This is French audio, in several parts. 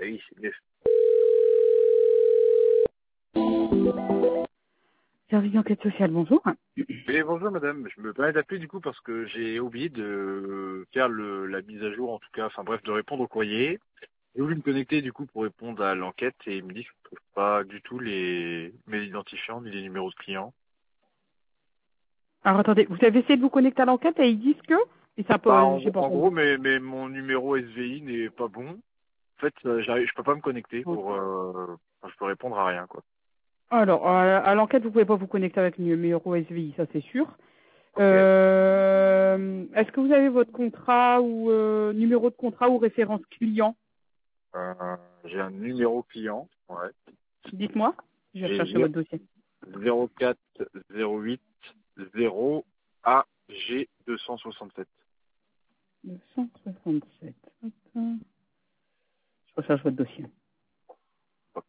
oui, c'est mieux. Service d'enquête sociale, bonjour. Mais bonjour madame, je me permets d'appeler du coup parce que j'ai oublié de faire la mise à jour, en tout cas, enfin bref, de répondre au courrier. J'ai voulu me connecter du coup pour répondre à l'enquête et il me dit que je ne trouve pas du tout mes identifiants ni les numéros de clients. Alors attendez, vous avez essayé de vous connecter à l'enquête et ils disent que... Et ça Bah, peut, j'ai pas en compris. gros, mais mon numéro SVI n'est pas bon. En fait, je peux pas me connecter je peux répondre à rien, quoi. Alors, à l'enquête, vous pouvez pas vous connecter avec le numéro SVI, ça c'est sûr. Ok. Est-ce que vous avez votre contrat ou numéro de contrat ou référence client? J'ai un numéro client, ouais. Dites-moi, je vais rechercher J'ai votre dossier. 04 08 0 AG 267. 267. Hop. Je recherche votre dossier. Ok.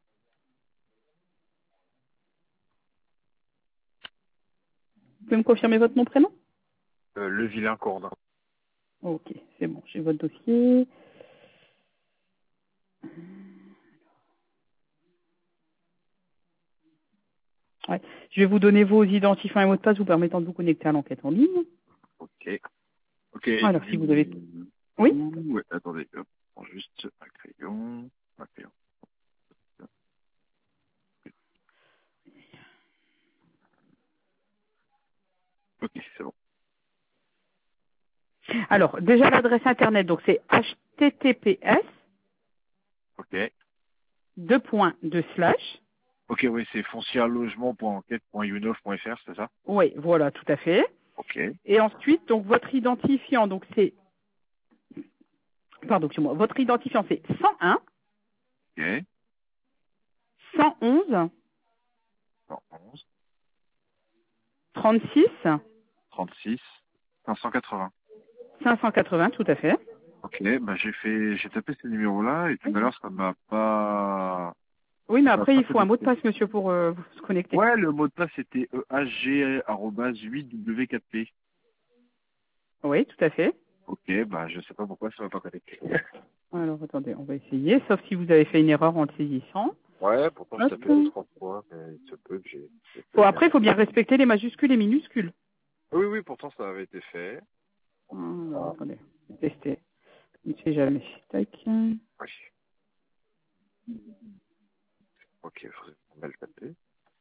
Vous pouvez me confirmer votre nom, prénom? Le vilain Cordin. Ok, c'est bon, j'ai votre dossier. Ouais. Je vais vous donner vos identifiants et mots de passe vous permettant de vous connecter à l'enquête en ligne. Ok. Ok. Alors, si vous avez... Oui? Ouais, attendez, hop, je prends juste un crayon. Un crayon. Ok, c'est bon. Alors, déjà l'adresse internet, donc c'est https Ok. deux points de slash. Ok, oui, c'est foncièrelogement.enquête.unov.fr, c'est ça? Oui, voilà, tout à fait. Ok. Et ensuite, donc votre identifiant, donc c'est, pardon, excusez-moi, votre identifiant c'est 101, Ok. 111, 111, 36, 36, 580. 580, tout à fait. Ok, bah j'ai tapé ces numéros-là et tout à Oui, l'heure ça m'a pas, oui, mais ça m'a après pas il faut un mot de connecté. passe, monsieur, pour se connecter. Ouais, le mot de passe c'était EHG@8W4P. Oui, tout à fait. Ok, bah je sais pas pourquoi ça m'a pas connecté. Alors, attendez, on va essayer, sauf si vous avez fait une erreur en le saisissant. Ouais, pourtant je Hop. tapé 2 3 fois, mais il se peut que j'ai fait Bon, une après, il erreur. faut bien respecter les majuscules et minuscules. Oui, oui, pourtant ça avait été fait. Alors, Ah, attendez, je vais tester. Je ne sais jamais. Tac. oui. Ok, faut mal taper.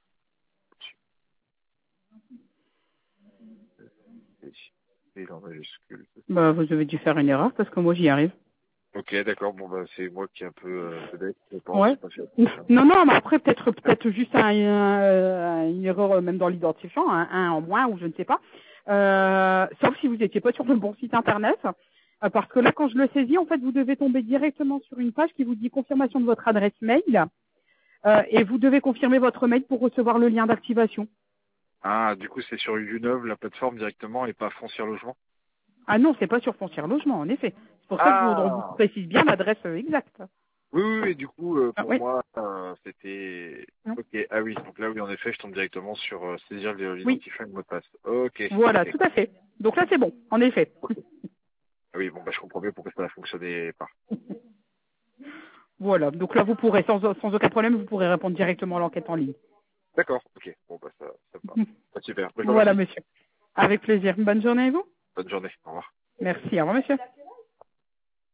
Et en majuscule. Bah, vous avez dû faire une erreur parce que moi, j'y arrive. Ok, d'accord, bon bah c'est moi qui est un peu bête, je pense, Ouais. j'ai pas fait attention. Non, non, mais après, peut-être juste une erreur même dans l'identifiant, un en moins ou je ne sais pas. Sauf si vous n'étiez pas sur le bon site internet. Parce que là, quand je le saisis, en fait, vous devez tomber directement sur une page qui vous dit confirmation de votre adresse mail. Et vous devez confirmer votre mail pour recevoir le lien d'activation. Ah, du coup c'est sur Unov, la plateforme directement, et pas Foncière Logement. Ah non, c'est pas sur Foncière Logement, en effet. C'est pour ça que on vous Ah, précise bien l'adresse exacte. oui, oui, oui, du coup, Ah, pour oui. moi, c'était... Non. Ok, ah oui, donc là, oui, en effet, je tombe directement sur saisir Oui, l'identifiant et le mot de passe. Ok, voilà, ok. tout à fait. Donc là, c'est bon, en effet. Ok. Ah oui, bon, bah, je comprends bien pourquoi ça ne fonctionnait pas. Voilà, donc là, vous pourrez, sans aucun problème, vous pourrez répondre directement à l'enquête en ligne. D'accord, ok, bon, bah, ça me va. Bah, super, bah, je vous Voilà, remercie. monsieur. Avec plaisir. Bonne journée à vous. Bonne journée, au revoir. Merci. Au revoir, monsieur.